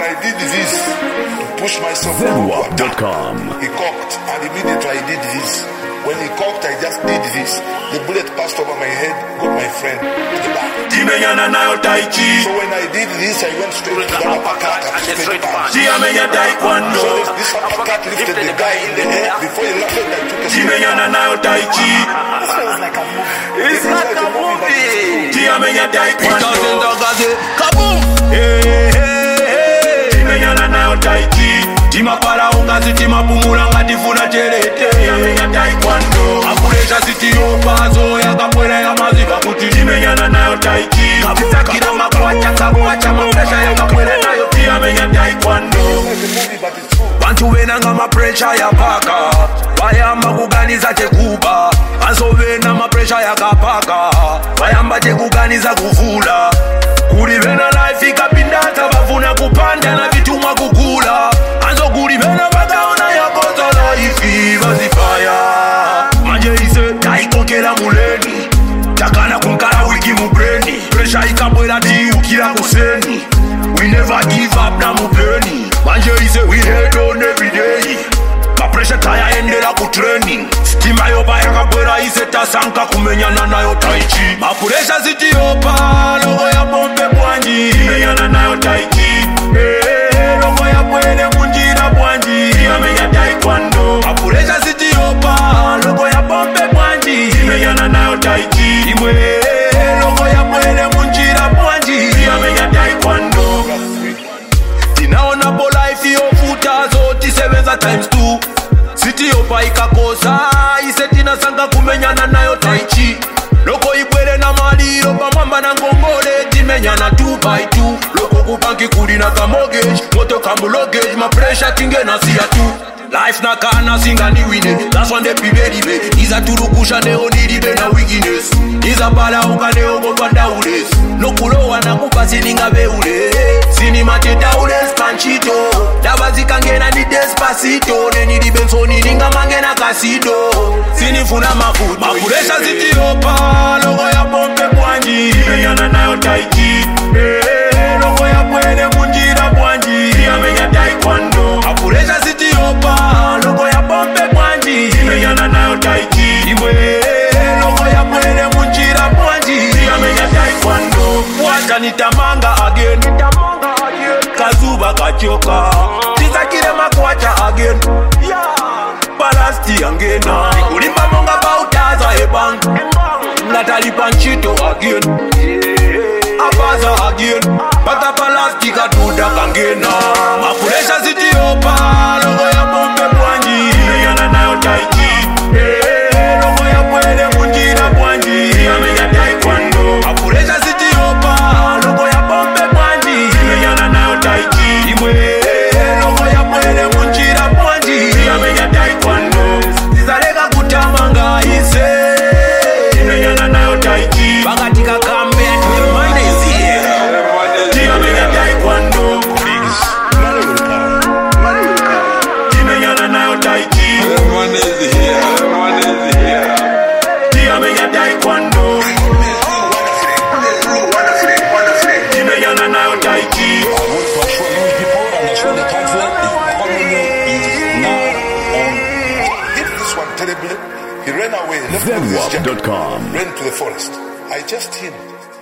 I did this to push myself Zenwap.com. he cocked, and immediately I did this. When he cocked, I just did this. The bullet passed over my head, got my friend to the back. Timenyana nayo tai chi. So when I did this, I went straight to the uppercut and straight punch. Tiamenya taekwondo. So this uppercut lifted the guy in the air. Before he lifted, I took a step. Timenyana nayo tai chi. This sounds like a movie. It's like a movie. Tiamenya taekwondo. Kaboom! Timenyana nayo tai chi. Timapala ungazi timapumula ngatifuna chelete. Tiamenya taekwondo. Akulesha sitiyopa zoya kapwela ya maziba kuti timenyana nayo tai chi. Kabutakira makwacha mapresha ya kapwela nayo tiamenya taekwondo. Bantu venanga mapresha ya paka bayamba kuganiza chekuba. Anso vena mapresha ya kapaka bayamba chekuganiza kuvula. Kuli vena life ikapindata bavuna kupanda na vitumwa kukula. Anso kuli vena bagaona ya koto life bazifaya. Manje ise taikokela muleni takana kunkala wiki mubreni. Presha ikabwela ti ukila kuseni. We never give up na mupeni. Manje ise we head on every day. Kapresha taya endela ku training. Stima yoba yakabwela ise tasanka kumenyana nayo tai chi. Mapuresha ziti yopa logo ya pompe bwanji. Kumenyana nayo tai chi. Logo ya pwele munjira bwanji. Tiamenya taekwondo. Mapuresha ziti yopa logo ya pompe bwanji. Kumenyana nayo tai chi. Imwe logo ya pwele munjira bwanji. Tiamenya taekwondo. Tinaona po life yofuta zoti 7 times 2. City yopa ikakosa ise tinasanga kumenyana nayo tai chi. Loko ibwele na maliro pamwamba na ngongole timenyana 2 by 2. Loko kupanki kuli na kamogage moto kamulogage mapresha tinge na siya tu. Life na kana singa ni wine. That's one day pibedibe. Iza turukusha neo niribe na weakness. Iza bala uka neo gopanda ules. Lokulo wana kupasi ninga beule. Sini mateta ules panchito. Dabazi kangena ni despacito. Neni di bensoni ninga mangena kasido. Sini funa mafuto. Mapuresha ziti yopa. Logo ya pompe bwanji. Timenyana nayo tai chi. Logo ya pwede munjira bwanji. Tiamenya taekwondo. Mapuresha ziti yopa. Logo ya pompe bwanji. Timenyana nayo tai chi. Imwe logo ya pwede munjira bwanji. Tiamenya taekwondo. Wacha nitamanga again. Kazuba kachoka. Tizakire makwacha again. Balasti angena. Ulimba monga bautaza ebang. Natali panchito again. Abaza again. Bata balasti kaduda kangena. Mapuresha ziti yopa. Logo ya pompe bwanji. Timenyana nayo tai chi. Logo ya pwede munjira bwanji. Tiamenya taekwondo. Mapuresha ziti yopa. Logo ya pompe bwanji. Timenyana nayo tai chi. Imwe logo ya pwede munjira bwanji. Tiamenya taekwondo. Zizaleka kutamanga ise. Timenyana nayo tai chi. Bakatika kambe mine is here. Tiamenya taekwondo. Timenyana nayo tai chi. Everyone is here. Everyone is here. Tiamenya taekwondo. Timenyana nayo tai chi. I want to assure you people, and assure the country, the economy is now on. Hit this one terribly. He ran away, left with his jacket, Zenwap.com. ran to the forest. I just hid